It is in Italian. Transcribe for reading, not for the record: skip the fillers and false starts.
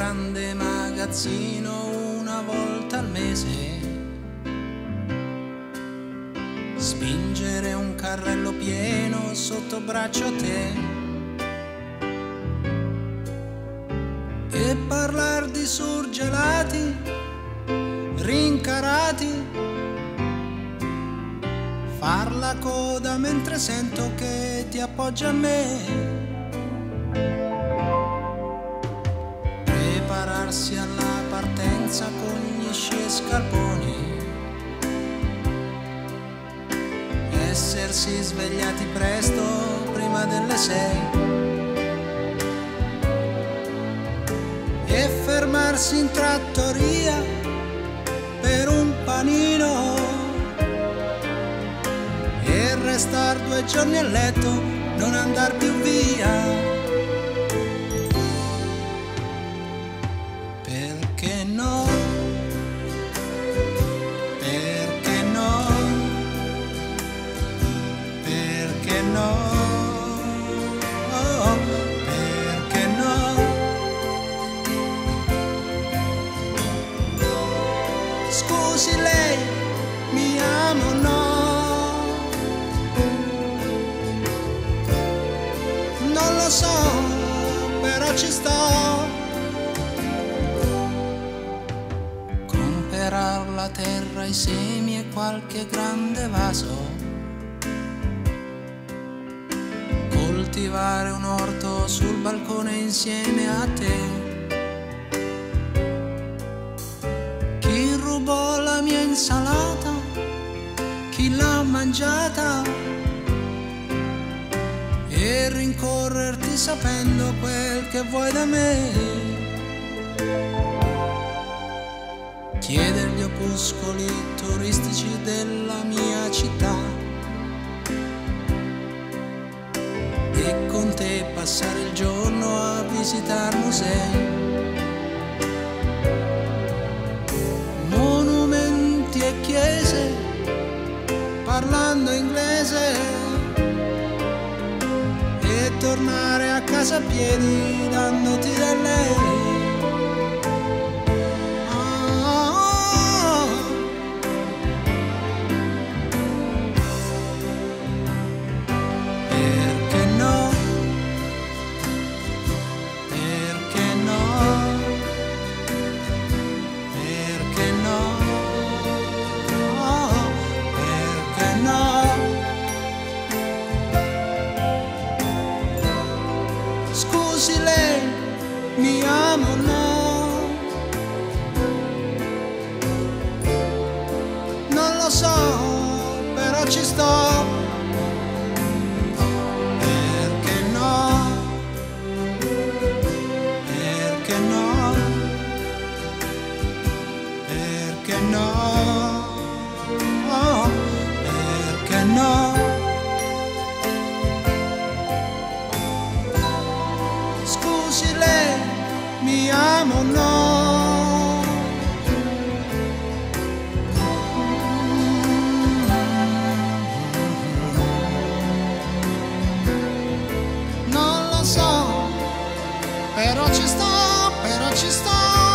grande magazzino una volta al mese, spingere un carrello pieno sotto braccio a te e parlar di surgelati rincarati, far la coda mentre sento che ti appoggia a me, prepararsi alla partenza con gli sci e scarponi, essersi svegliati presto prima delle 6 e fermarsi in trattoria per un panino e restar 2 giorni a letto, non andar più via. Perché no? Perché no? Perché no? Oh, perché no? Scusi lei, mi amo o no? Non lo so, però ci sto. Comperar la terra, i semi e qualche grande vaso, coltivare un orto sul balcone insieme a te. Chi rubò la mia insalata, chi l'ha mangiata, e rincorrerti sapendo quel che vuoi da me. Chiedere gli opuscoli turistici della mia città e con te passare il giorno a visitare musei, monumenti e chiese, parlando inglese, e tornare a casa a piedi dandoti del lei. Perché no? Perché no? Perché no? Perché no? Scusi lei, mi amo o no? Non lo so, però ci sto. Perché no? Perché no? Perché no? Oh, perché no? Scusi lei, mi amo o no? Non lo so, però ci sto, però ci sto.